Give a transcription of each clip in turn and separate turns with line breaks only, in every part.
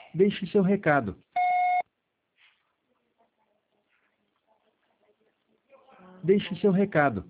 Deixe seu recado. Deixe seu recado.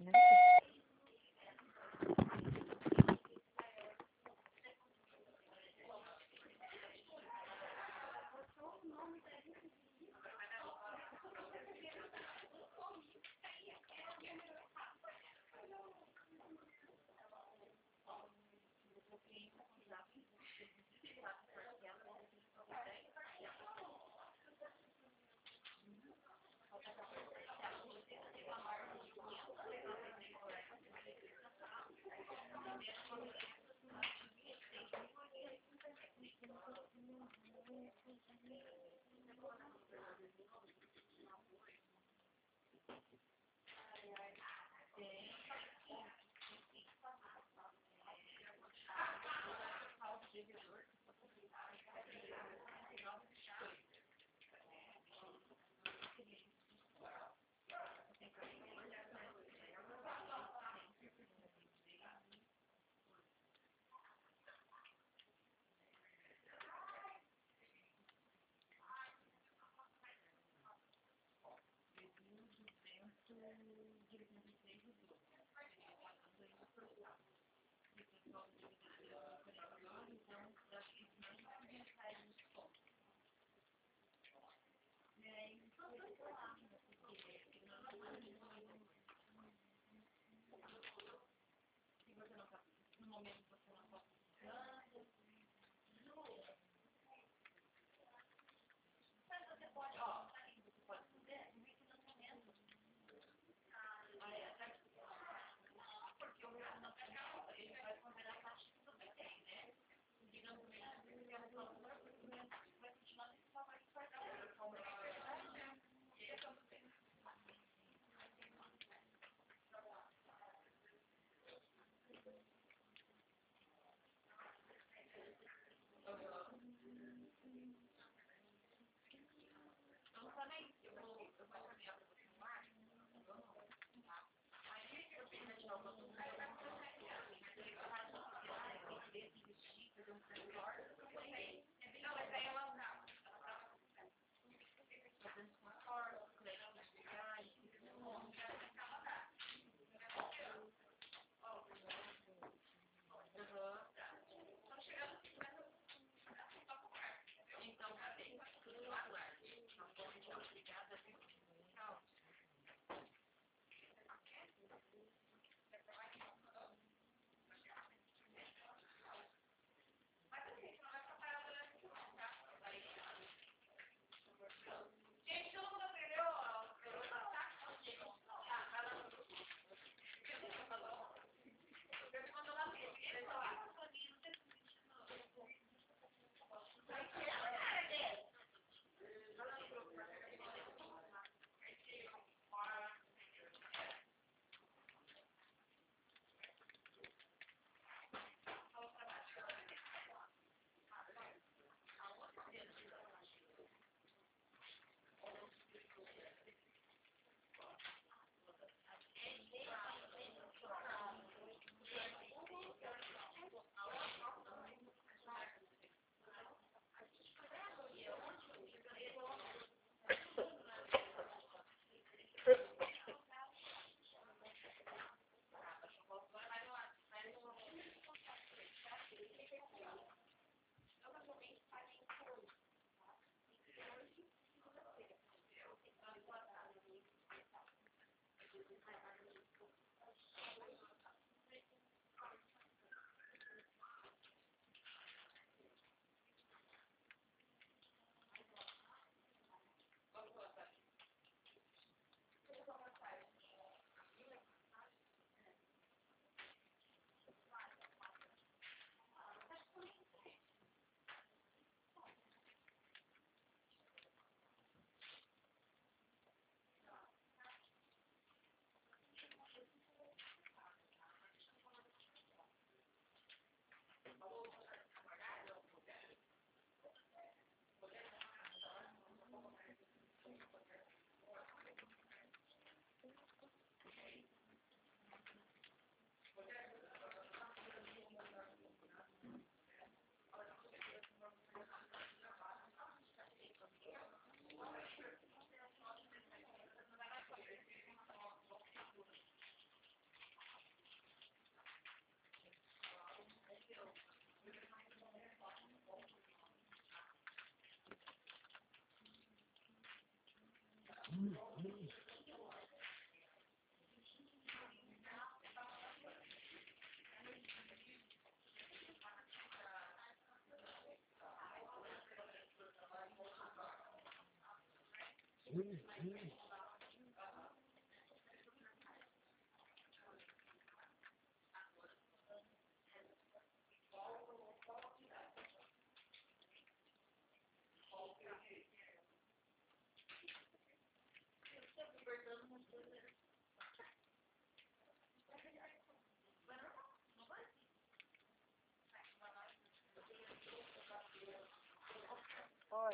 Oi.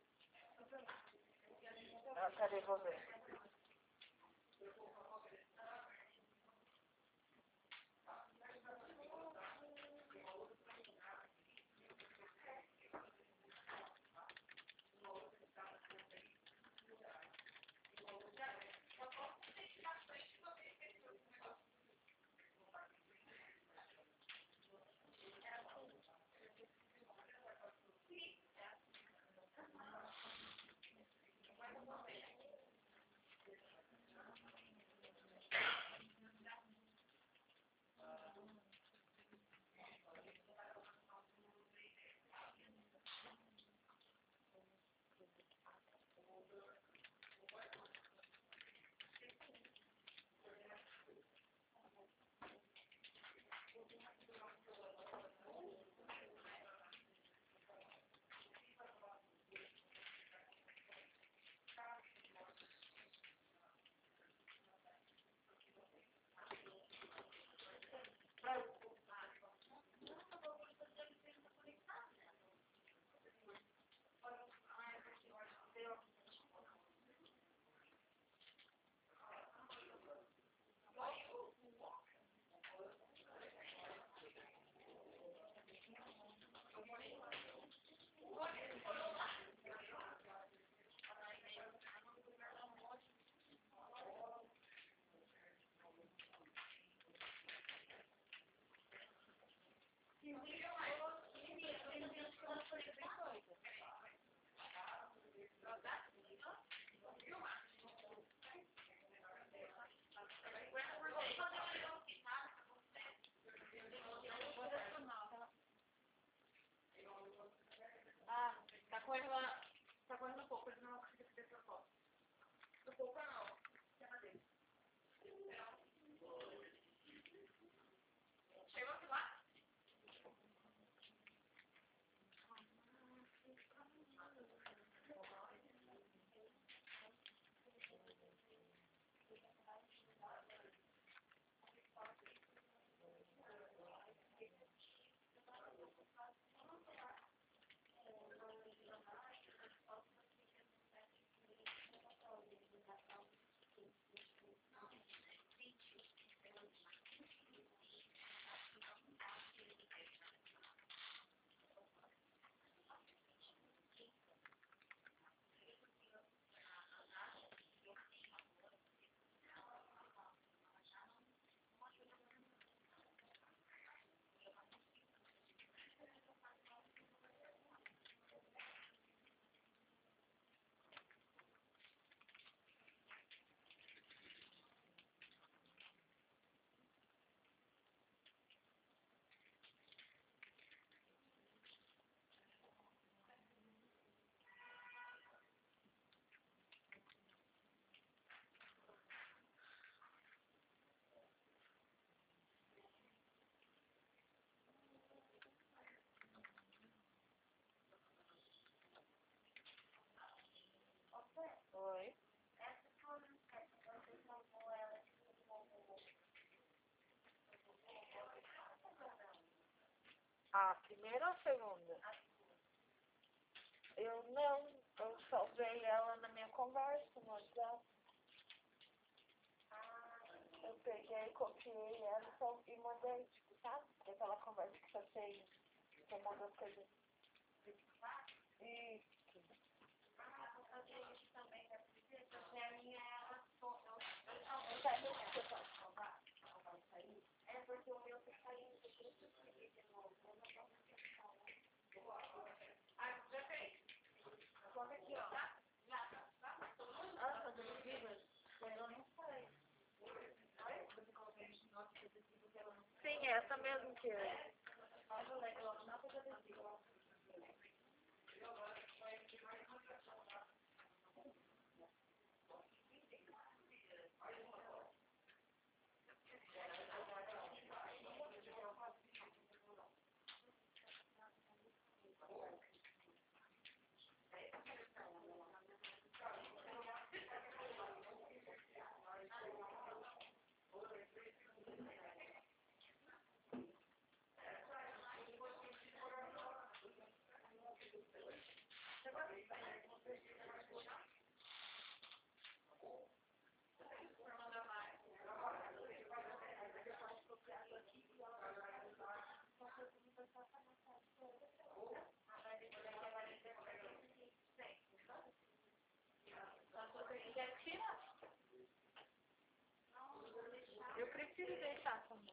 Ah, peraí, vou ver. Tá correndo um pouco, ele não conseguiu fazer propósito. Um pouco não. Chegou aqui lá? Oi. A primeira ou a segunda? Eu não, eu salvei ela na minha conversa no WhatsApp. Eu peguei, copiei ela e mandei, tipo, sabe? Aquela conversa que você manda as coisas. Isso. Sim, essa mesmo que é. prefiro deixar também.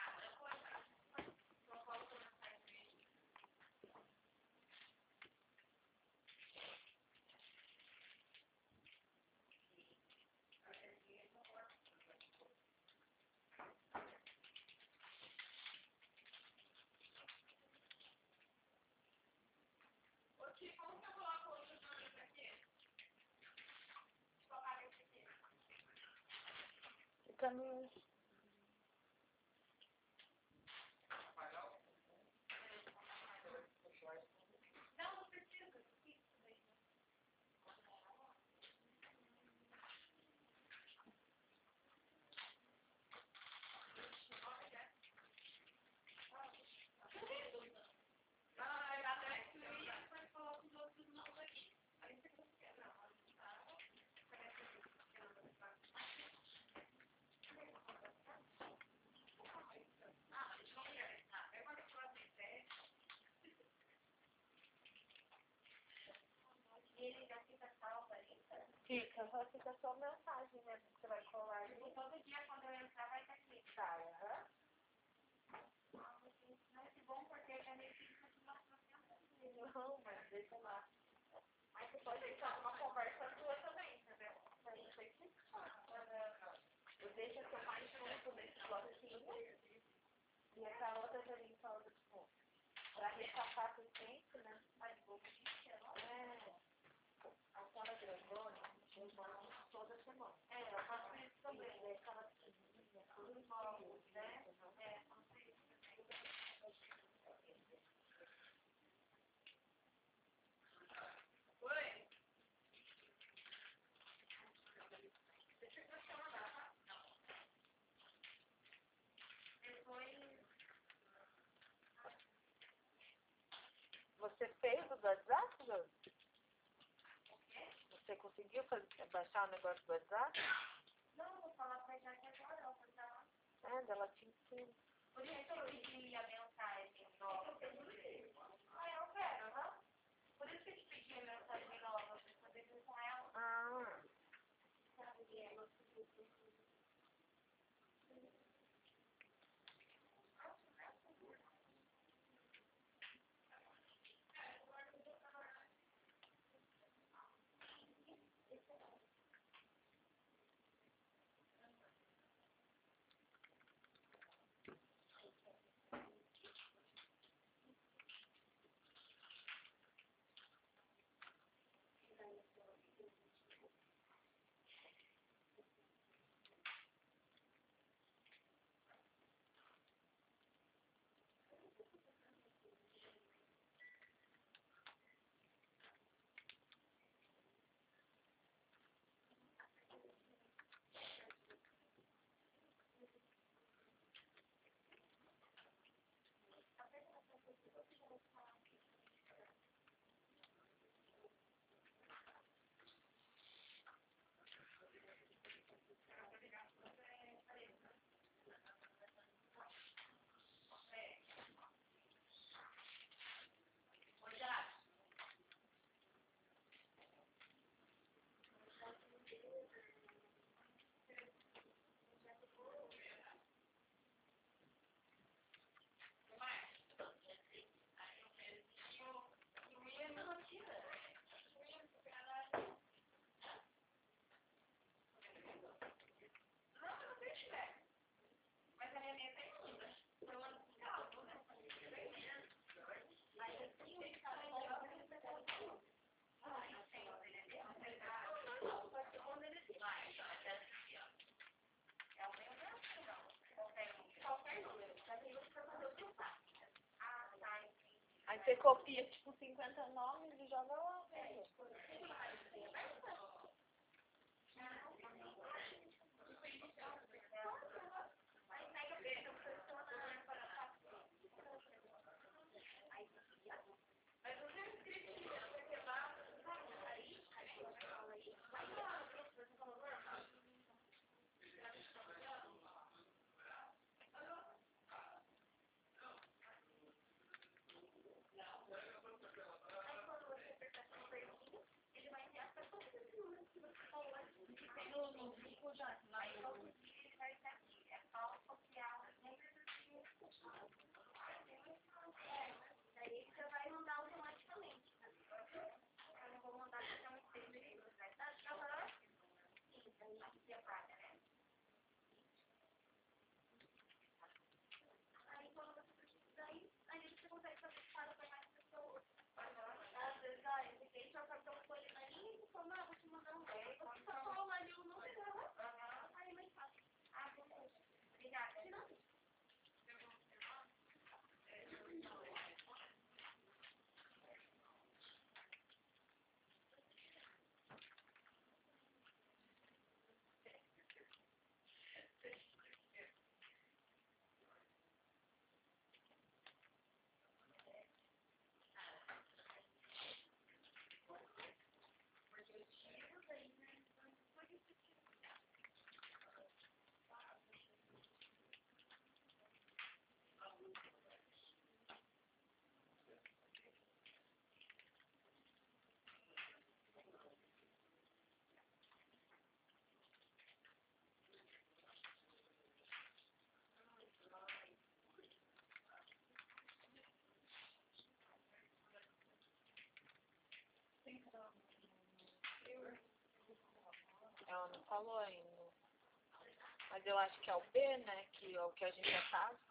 Ficamos... Fica, só fica só mensagem, né? Porque você vai colar ali. Todo dia quando eu entrar vai estar aqui. Tá, aham. Não é bom porque é meio que não, mas deixa lá. Aí você pode deixar uma conversa sua também, entendeu? Pra gente ver que eu deixo a sua mais junto desse bloquinho e essa outra também falando, tipo, pra ressafar por tempo, né? Mas vou aquela grandona, eu mando toda semana. É, eu faço isso também, né? Aquela pequenininha, tudo novo, né? É, faço isso também. Oi? Deixa eu questionar. Depois... Você fez o do WhatsApp, Lu? Você conseguiu baixar o negócio do WhatsApp? Não, vou falar pra já que agora ela foi lá. É, ela tinha que... Por isso que eu pedi a mensagem nova. Ah, eu quero, aham. Por isso que eu te pedi a mensagem nova, pra poder ver com ela. Ah. Aí você copia, tipo, 50 nomes e joga lá. Não falou ainda. Mas eu acho que é o B, né? Que é o que a gente já sabe.